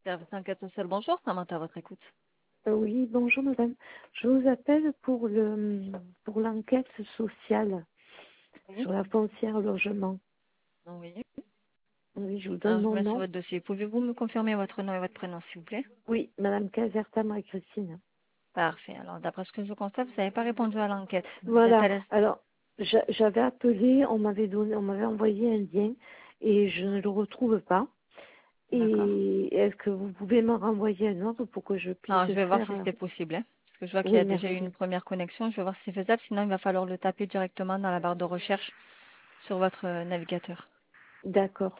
Service enquête sociale, bonjour, Samantha, à votre écoute. Oui, bonjour madame. Je vous appelle pour l'enquête sociale Oui. sur la foncière logement. Oui. Oui, je vous donne Alors, je mon mets sur nom. votre dossier. Pouvez-vous me confirmer votre nom et votre prénom, s'il vous plaît? Oui, madame Caserta Marie-Christine. Parfait. Alors, d'après ce que je constate, vous n'avez pas répondu à l'enquête. Vous êtes Voilà. à l'aise? Alors, j'avais appelé, on m'avait envoyé un lien et je ne le retrouve pas. D'accord. Et est-ce que vous pouvez me renvoyer un autre pour que je puisse Alors, je vais voir faire si c'est possible, hein. Parce que je vois qu'il y Oui, a déjà eu une merci. première connexion. Je vais voir si c'est faisable. Sinon, il va falloir le taper directement dans la barre de recherche sur votre navigateur. D'accord.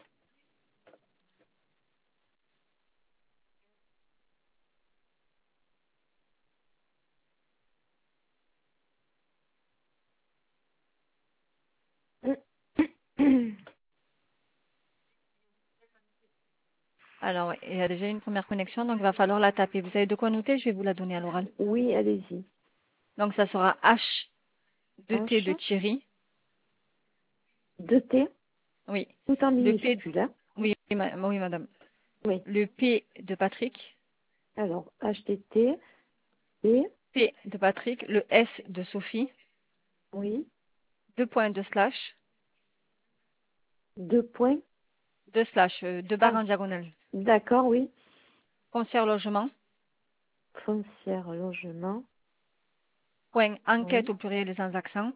Alors, ouais, il y a déjà une première connexion, donc il va falloir la taper. Vous avez de quoi noter? Je vais vous la donner à l'oral. Oui, allez-y. Donc, ça sera H2T H, de Thierry. 2T, Oui. tout en Le P, minuscule, hein. oui, oui, madame. Oui. Le P de Patrick, Alors, HTT, et, P de Patrick, le S de Sophie, oui, deux points de slash, deux points. deux barres Ah, en diagonale. d'accord, oui. Foncière logement, Foncière, logement, point enquête oui. au pluriel et sans accent,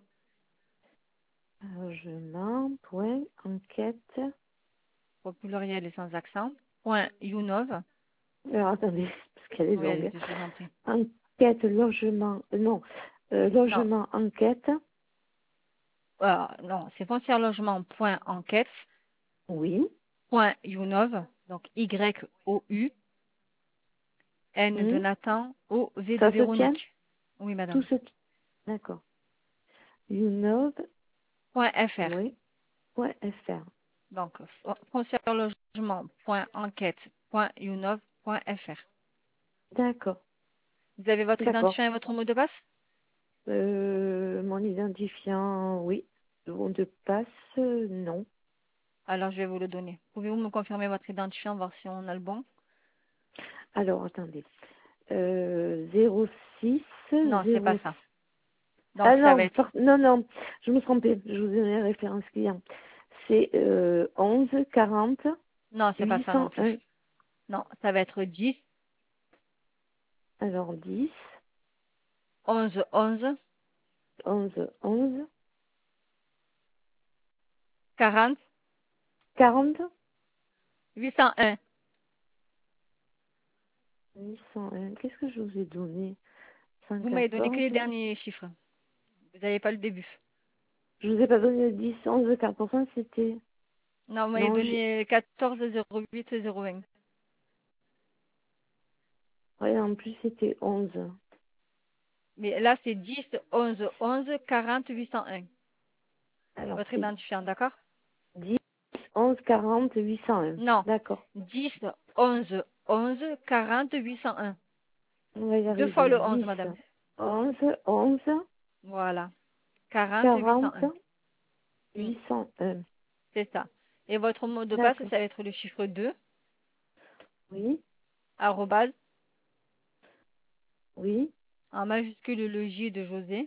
Logement, point, enquête. au pluriel et sans accent, point YouNov. Alors, attendez, parce qu'elle est Oui, longue. allez-y, je vous en prie. Enquête, logement, non. Non, Logement, enquête, non, c'est foncière logement, point enquête, oui. point YouNov, donc YOU, N de Hmm. Nathan, O, V de Ça se tient? Véronique. Oui, Tout madame. se tient. D'accord. Unov, Point FR. oui, point fr. Donc, foncierelogement.enquête.unov.fr. D'accord, Vous avez votre d'accord. identifiant et votre mot de passe? Mon identifiant, oui. Le mot de passe, non. Alors, je vais vous le donner. Pouvez-vous me confirmer votre identifiant, voir si on a le bon? Alors, attendez. 06 Non, c'est pas 0. ça. Donc, Ah ça va non, être... non, non, je me trompais. Je vous donne la référence client. C'est 11 40 Non, c'est pas ça non plus. 801. Non, ça va être 10, Alors 10 11, 11, 11 11 40, 40 801. 801. Qu'est-ce que je vous ai donné? Vous m'avez donné que 114. les derniers chiffres. Vous n'avez pas le début. Je vous ai pas donné le 10 11 40%, c'était... Non, vous m'avez Non, donné 14, 08, 01. ouais, en plus c'était 11. Mais là, c'est 10, 11, 11, 40, 801. Alors Votre c'est identifiant, d'accord? 10 11 40 801. Non. D'accord. 10, 11, 11, 40, 801. On va y Deux fois arriver. le 11, 10 madame. 11 11 Voilà. 40, 40 801. Hmm, 801. c'est ça. Et votre mot de passe, ça D'accord. va être le chiffre 2, Oui, arrobase, oui, en majuscule le J de José,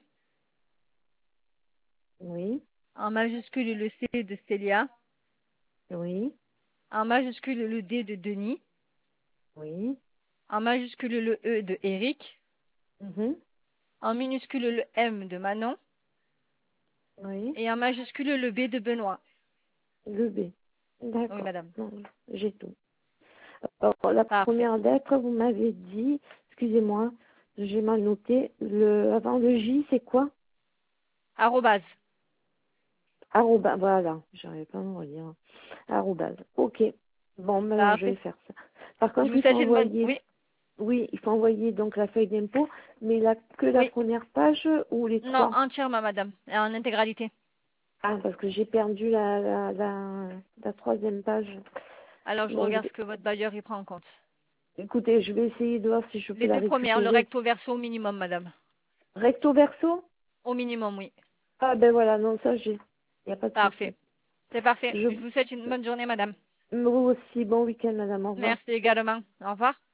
oui, en majuscule le C de Célia, oui, en majuscule le D de Denis, oui. en majuscule le E de Eric, Mhm, en minuscule le M de Manon, oui. et en majuscule le B de Benoît. Le B. Oui, D'accord. madame. Non, j'ai tout. Alors, la Parfait. première lettre, vous m'avez dit, excusez-moi, j'ai mal noté, avant le J, c'est quoi? Arrobase. Arrobas, voilà, j'arrive pas à me relire. Arrobas, ok. Bon, maintenant je vais Parfait. faire ça. Par Je contre, vous il faut souhaite une bonne... envoyer, Oui, oui, il faut envoyer donc la feuille d'impôt, mais que la oui. première page ou les Non, trois? entièrement, madame. Et en intégralité. Ah, parce que j'ai perdu la troisième page. Alors, je Bon, regarde ce que votre bailleur y prend en compte. écoutez, je vais essayer de voir si je peux Les la deux premières, le récupérer. recto verso au minimum, madame. Recto verso? Au minimum, oui. Ah ben voilà, non, ça j'ai. Il n'y a pas de souci. Parfait. C'est parfait. Je, Je vous souhaite une bonne journée, madame. Vous aussi, bon week-end, madame. Au revoir. Merci également. Au revoir.